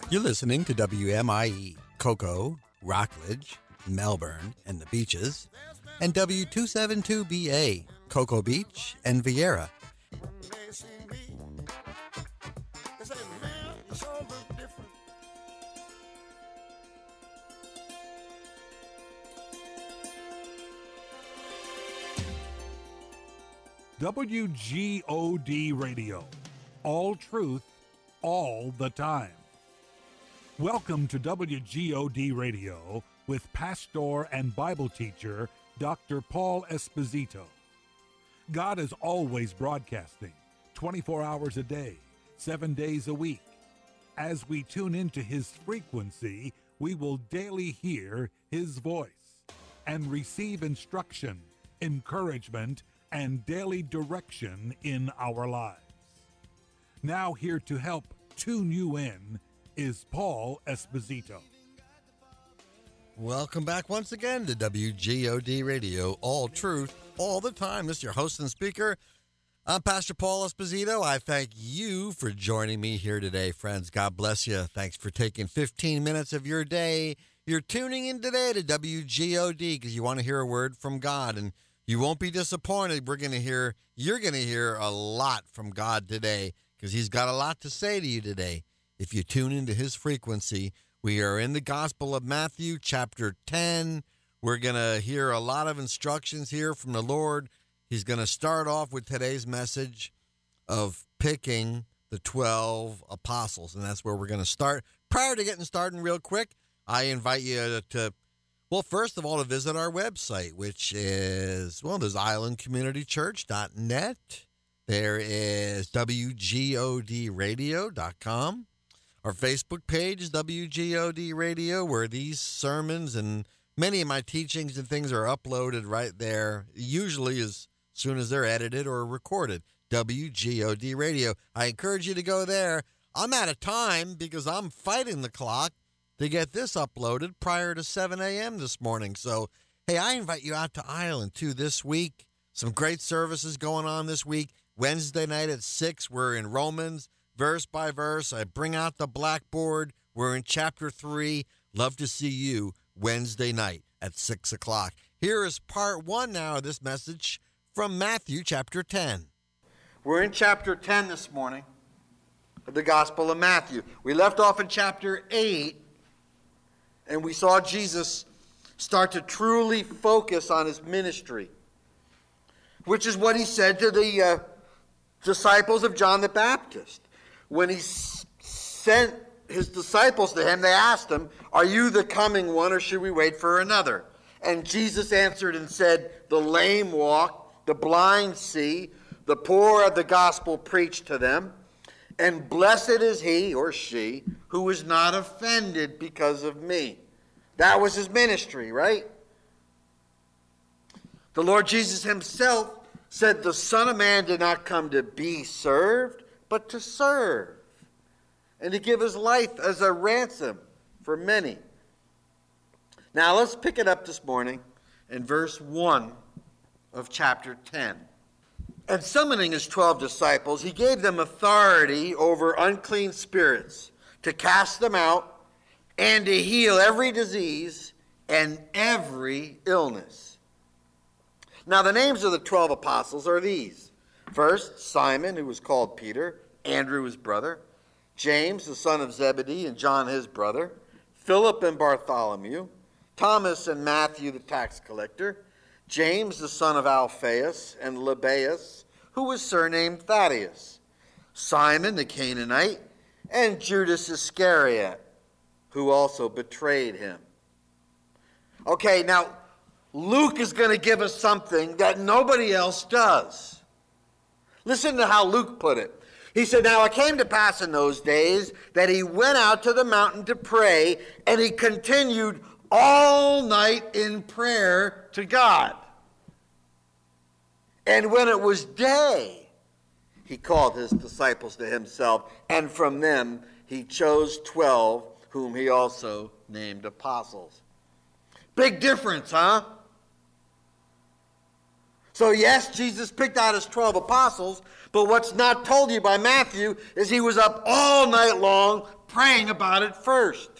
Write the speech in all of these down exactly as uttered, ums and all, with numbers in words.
You're listening to W M I E, Cocoa, Rockledge, Melbourne, and the Beaches, and W two seventy-two B A, Cocoa Beach and Vieira. W G O D Radio. All truth, all the time. Welcome to W G O D Radio with pastor and Bible teacher Doctor Paul Esposito. God is always broadcasting, twenty-four hours a day, seven days a week. As we tune into His frequency, we will daily hear His voice and receive instruction, encouragement, and daily direction in our lives. Now here to help tune you in is Paul Esposito. Welcome back once again to W G O D Radio, all truth, all the time. This is your host and speaker. I'm Pastor Paul Esposito. I thank you for joining me here today, friends. God bless you. Thanks for taking fifteen minutes of your day. You're tuning in today to W G O D because you want to hear a word from God, and you won't be disappointed. We're going to hear, you're going to hear a lot from God today because He's got a lot to say to you today. If you tune into His frequency, we are in the Gospel of Matthew, chapter ten. We're going to hear a lot of instructions here from the Lord. He's going to start off with today's message of picking the twelve apostles, and that's where we're going to start. Prior to getting started real quick, I invite you to, well, first of all, to visit our website, which is, well, there's island community church dot net. There is W G O D radio dot com. Our Facebook page is W G O D Radio, where these sermons and many of my teachings and things are uploaded right there, usually as soon as they're edited or recorded. W G O D Radio. I encourage you to go there. I'm out of time because I'm fighting the clock to get this uploaded prior to seven a.m. this morning. So, hey, I invite you out to Ireland, too, this week. Some great services going on this week. Wednesday night at six, we're in Romans, verse by verse. I bring out the blackboard. We're in chapter three. Love to see you Wednesday night at six o'clock. Here is part one now of this message from Matthew chapter ten. We're in chapter ten this morning of the Gospel of Matthew. We left off in chapter eight, and we saw Jesus start to truly focus on His ministry, which is what He said to the uh, disciples of John the Baptist. When He s- sent His disciples to Him, they asked Him, "Are you the coming one, or should we wait for another?" And Jesus answered and said, "The lame walk, the blind see, the poor have the gospel preached to them, and blessed is he," or she, "who is not offended because of me." That was His ministry, right? The Lord Jesus Himself said, "The Son of Man did not come to be served, but to serve, and to give His life as a ransom for many." Now let's pick it up this morning in verse one of chapter ten. "And summoning His twelve disciples, He gave them authority over unclean spirits, to cast them out, and to heal every disease and every illness. Now the names of the twelve apostles are these. First, Simon, who was called Peter, Andrew his brother, James the son of Zebedee and John his brother, Philip and Bartholomew, Thomas and Matthew the tax collector, James the son of Alphaeus and Lebbaeus, who was surnamed Thaddeus, Simon the Canaanite, and Judas Iscariot, who also betrayed Him. Okay, now Luke is going to give us something that nobody else does. Listen to how Luke put it. He said, "Now it came to pass in those days that He went out to the mountain to pray, and He continued all night in prayer to God. And when it was day, He called His disciples to Himself, and from them He chose twelve, whom He also named apostles." Big difference, huh? So yes, Jesus picked out his twelve apostles, but what's not told you by Matthew is he was up all night long praying about it first.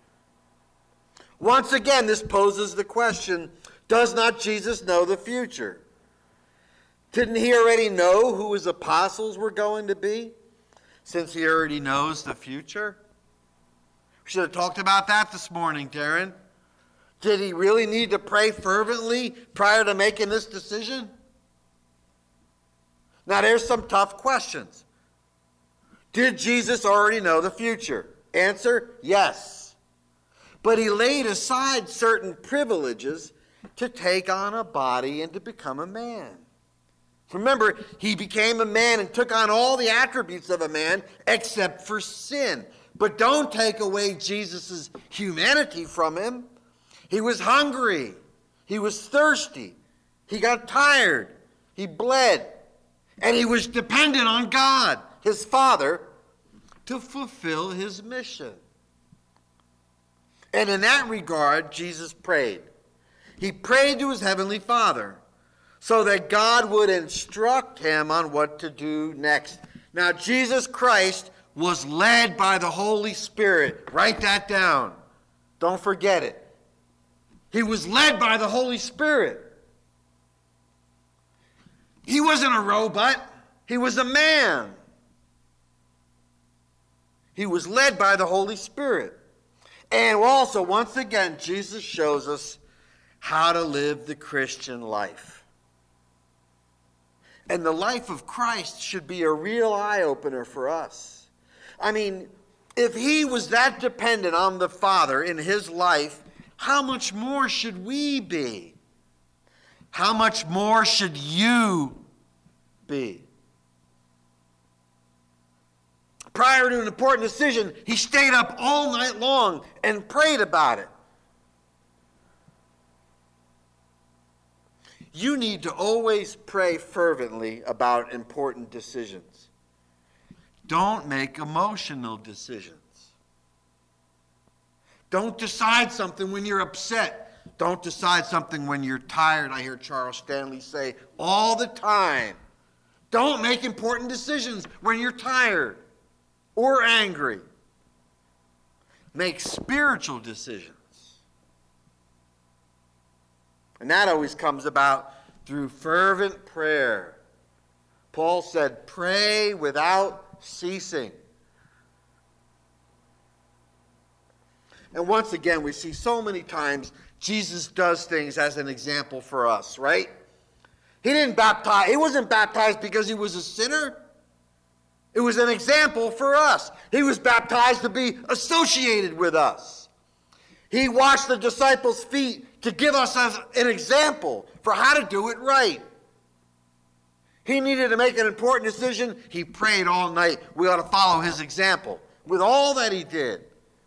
Once again, this poses the question, does not Jesus know the future? Didn't he already know who his apostles were going to be, since he already knows the future? We should have talked about that this morning, Darren. Did he really need to pray fervently prior to making this decision? Now, there's some tough questions. Did Jesus already know the future? Answer, yes. But he laid aside certain privileges to take on a body and to become a man. Remember, he became a man and took on all the attributes of a man except for sin. But don't take away Jesus' humanity from him. He was hungry. He was thirsty. He got tired. He bled. And he was dependent on God, his Father, to fulfill his mission. And in that regard, Jesus prayed. He prayed to his heavenly Father so that God would instruct him on what to do next. Now, Jesus Christ was led by the Holy Spirit. Write that down. Don't forget it. He was led by the Holy Spirit. He wasn't a robot. He was a man. He was led by the Holy Spirit. And also, once again, Jesus shows us how to live the Christian life. And the life of Christ should be a real eye-opener for us. I mean, if he was that dependent on the Father in his life, how much more should we be? How much more should you be? Prior to an important decision, he stayed up all night long and prayed about it. You need to always pray fervently about important decisions. Don't make emotional decisions. Don't decide something when you're upset. Don't decide something when you're tired. I hear Charles Stanley say all the time. Don't make important decisions when you're tired or angry. Make spiritual decisions. And that always comes about through fervent prayer. Paul said, pray without ceasing. And once again, we see so many times Jesus does things as an example for us, right? He didn't baptize, he wasn't baptized because he was a sinner. It was an example for us. He was baptized to be associated with us. He washed the disciples' feet to give us as an example for how to do it right. He needed to make an important decision. He prayed all night. We ought to follow his example with all that he did.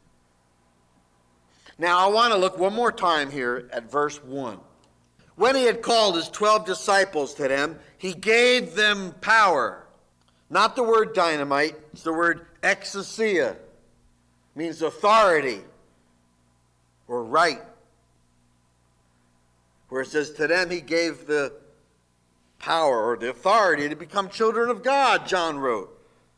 Now, I want to look one more time here at verse one. When he had called his twelve disciples to them, he gave them power. Not the word dynamite, it's the word exousia. It means authority or right. Where it says to them he gave the power or the authority to become children of God, John wrote.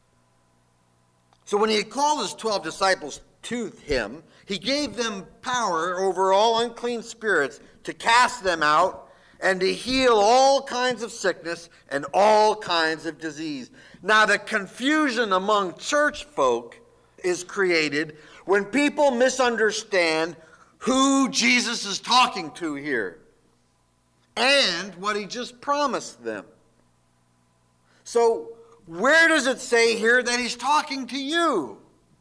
So when he had called his twelve disciples to him, he gave them power over all unclean spirits to cast them out and to heal all kinds of sickness and all kinds of disease. Now, the confusion among church folk is created when people misunderstand who Jesus is talking to here and what he just promised them. So, where does it say here that he's talking to you?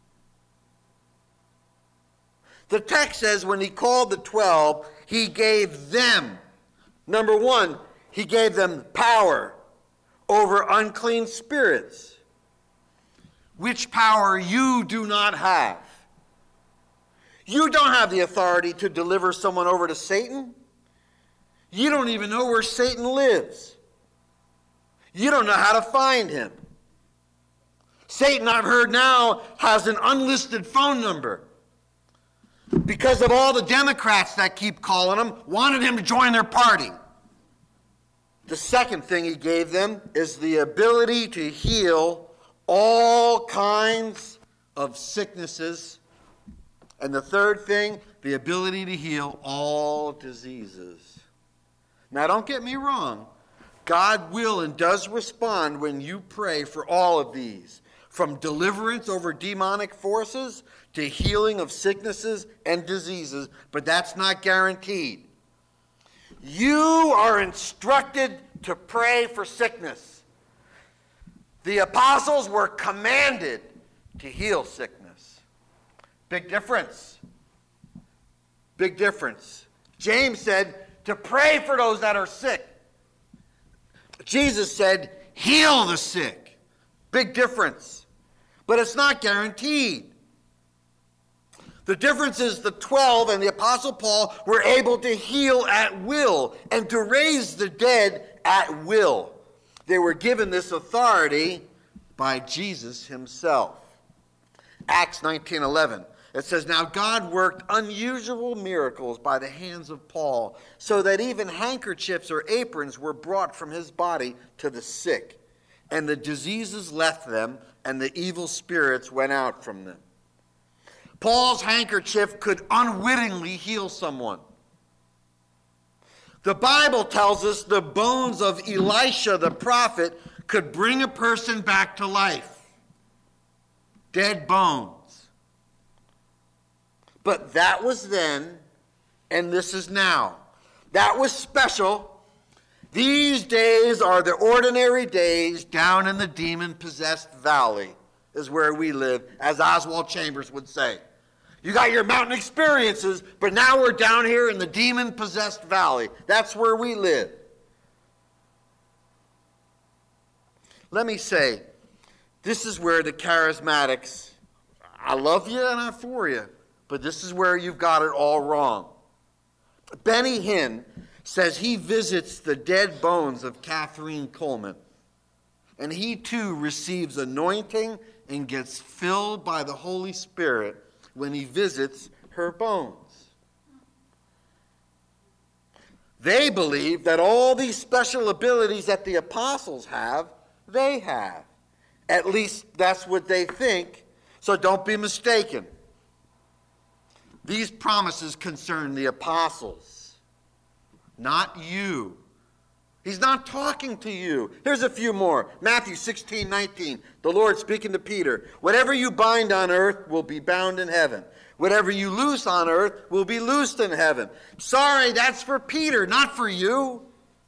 The text says when he called the twelve, he gave them. Number one, he gave them power over unclean spirits, which power you do not have. You don't have the authority to deliver someone over to Satan. You don't even know where Satan lives. You don't know how to find him. Satan, I've heard now, has an unlisted phone number because of all the Democrats that keep calling him, wanted him to join their party. The second thing he gave them is the ability to heal all kinds of sicknesses. And the third thing, the ability to heal all diseases. Now, don't get me wrong. God will and does respond when you pray for all of these, from deliverance over demonic forces to healing of sicknesses and diseases, but that's not guaranteed. You are instructed to pray for sickness. The apostles were commanded to heal sickness. Big difference. Big difference. James said to pray for those that are sick. Jesus said, heal the sick. Big difference. But it's not guaranteed. The difference is the twelve and the Apostle Paul were able to heal at will and to raise the dead at will. They were given this authority by Jesus himself. Acts nineteen eleven. It says, now God worked unusual miracles by the hands of Paul, so that even handkerchiefs or aprons were brought from his body to the sick. And the diseases left them, and the evil spirits went out from them. Paul's handkerchief could unwittingly heal someone. The Bible tells us the bones of Elisha the prophet could bring a person back to life. Dead bones. But that was then, and this is now. That was special. These days are the ordinary days down in the demon-possessed valley, is where we live, as Oswald Chambers would say. You got your mountain experiences, but now we're down here in the demon-possessed valley. That's where we live. Let me say, this is where the charismatics, I love you and I'm for you, but this is where you've got it all wrong. Benny Hinn says he visits the dead bones of Catherine Coleman, and he too receives anointing and gets filled by the Holy Spirit when he visits her bones. They believe that all these special abilities that the apostles have, they have. At least that's what they think, so don't be mistaken. These promises concern the apostles, not you. He's not talking to you. Here's a few more. Matthew sixteen nineteen. The Lord speaking to Peter. Whatever you bind on earth will be bound in heaven. Whatever you loose on earth will be loosed in heaven. Sorry, that's for Peter, not for you.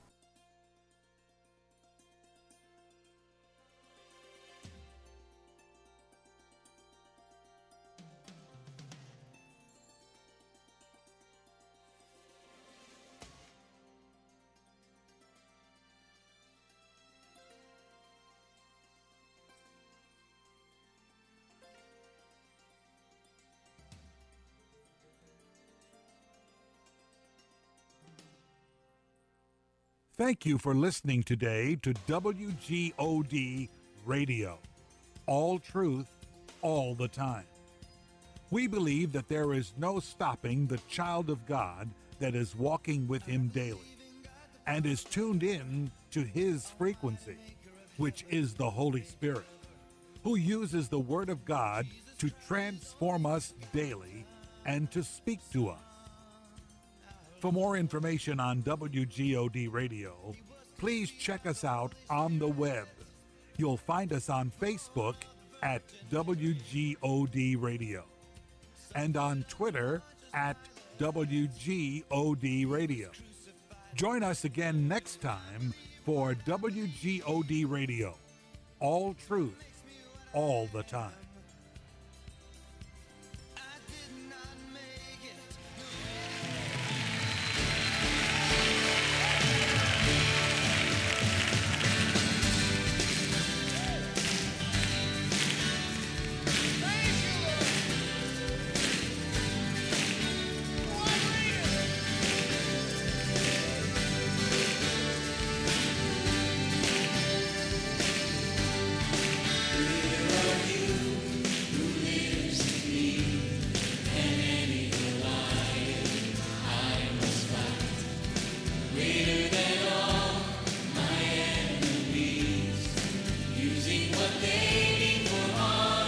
Thank you for listening today to W G O D Radio. All truth, all the time. We believe that there is no stopping the child of God that is walking with him daily and is tuned in to his frequency, which is the Holy Spirit, who uses the Word of God to transform us daily and to speak to us. For more information on W G O D Radio, please check us out on the web. You'll find us on Facebook at W G O D Radio and on Twitter at W G O D Radio. Join us again next time for W G O D Radio. All truth, all the time.